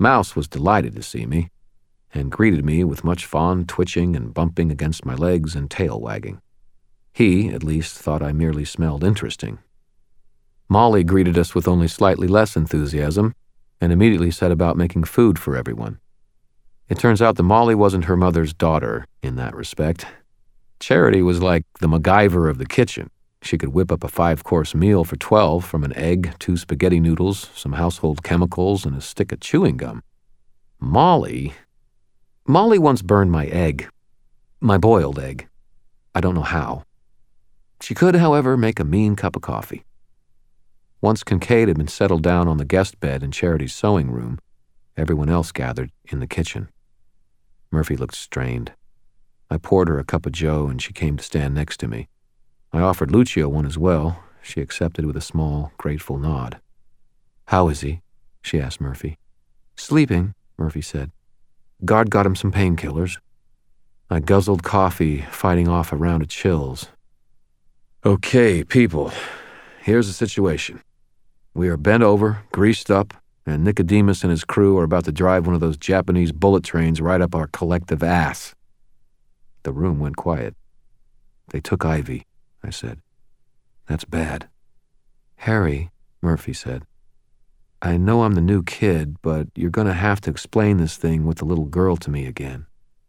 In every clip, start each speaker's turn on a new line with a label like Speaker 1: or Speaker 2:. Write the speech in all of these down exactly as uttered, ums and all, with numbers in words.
Speaker 1: Mouse was delighted to see me, and greeted me with much fond twitching and bumping against my legs and tail wagging. He, at least, thought I merely smelled interesting. Molly greeted us with only slightly less enthusiasm, and immediately set about making food for everyone. It turns out that Molly wasn't her mother's daughter in that respect. Charity was like the MacGyver of the kitchen. She could whip up a five-course meal for twelve from an egg, two spaghetti noodles, some household chemicals, and a stick of chewing gum. Molly... Molly once burned my egg. My boiled egg. I don't know how. She could, however, make a mean cup of coffee. Once Kincaid had been settled down on the guest bed in Charity's sewing room, everyone else gathered in the kitchen. Murphy looked strained. I poured her a cup of joe, and she came to stand next to me. I offered Lucio one as well. She accepted with a small, grateful nod. "How is he?" she asked Murphy. "Sleeping," Murphy said. "Guard got him some painkillers." I guzzled coffee, fighting off a round of chills. "Okay, people, here's the situation. We are bent over, greased up, and Nicodemus and his crew are about to drive one of those Japanese bullet trains right up our collective ass." The room went quiet. "They took Ivy," I said. "That's bad." "Harry," Murphy said, "I know I'm the new kid, but you're going to have to explain this thing with the little girl to me again."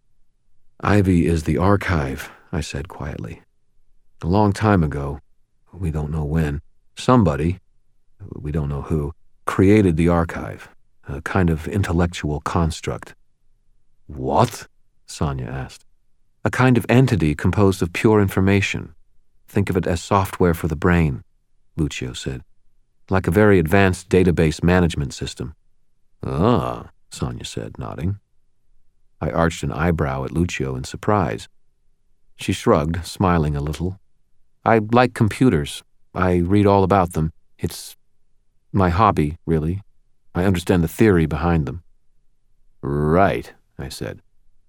Speaker 1: "Ivy is the archive," I said quietly. "A long time ago, we don't know when, somebody, we don't know who, created the archive, a kind of intellectual construct." "What?" Sonia asked. "A kind of entity composed of pure information. Think of it as software for the brain," Lucio said. "Like a very advanced database management system." "Ah," Sonia said, nodding. I arched an eyebrow at Lucio in surprise. She shrugged, smiling a little. "I like computers. I read all about them. It's my hobby, really. I understand the theory behind them." "Right," I said.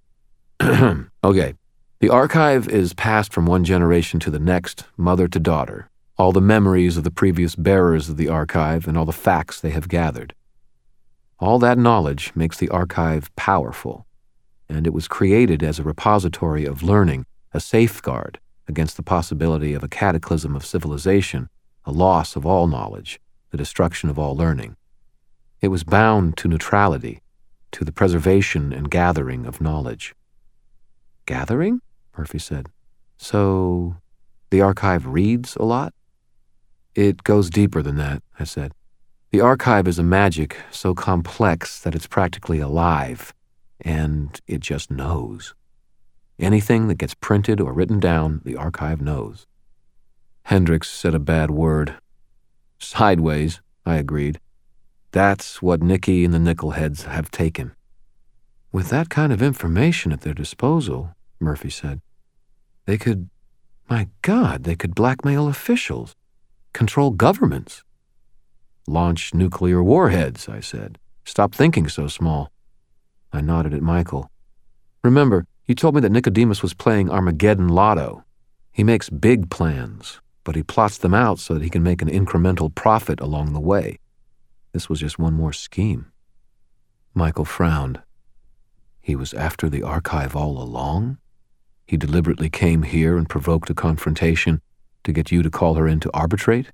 Speaker 1: "Okay. The archive is passed from one generation to the next, mother to daughter. All the memories of the previous bearers of the archive and all the facts they have gathered. All that knowledge makes the archive powerful, and it was created as a repository of learning, a safeguard against the possibility of a cataclysm of civilization, a loss of all knowledge, the destruction of all learning. It was bound to neutrality, to the preservation and gathering of knowledge." "Gathering?" Murphy said. "So, the archive reads a lot?" "It goes deeper than that," I said. "The archive is a magic so complex that it's practically alive, and it just knows. Anything that gets printed or written down, the archive knows." Hendricks said a bad word. "Sideways," I agreed. "That's what Nicky and the Nickelheads have taken." "With that kind of information at their disposal," Murphy said, "they could, my God, they could blackmail officials, control governments." "Launch nuclear warheads," I said. "Stop thinking so small." I nodded at Michael. "Remember, you told me that Nicodemus was playing Armageddon Lotto. He makes big plans, but he plots them out so that he can make an incremental profit along the way. This was just one more scheme." Michael frowned. "He was after the archive all along? He deliberately came here and provoked a confrontation to get you to call her in to arbitrate?"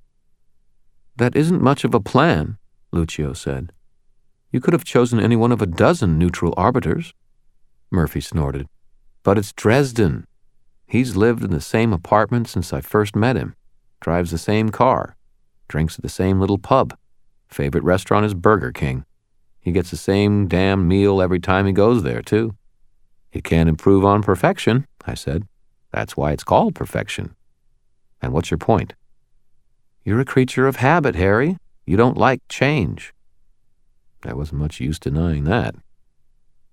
Speaker 1: "That isn't much of a plan," Lucio said. "You could have chosen any one of a dozen neutral arbiters." Murphy snorted. "But it's Dresden. He's lived in the same apartment since I first met him, drives the same car, drinks at the same little pub. Favorite restaurant is Burger King. He gets the same damn meal every time he goes there, too. It can't improve on perfection," I said. "That's why it's called perfection. And what's your point?" "You're a creature of habit, Harry. You don't like change." There wasn't much use denying that.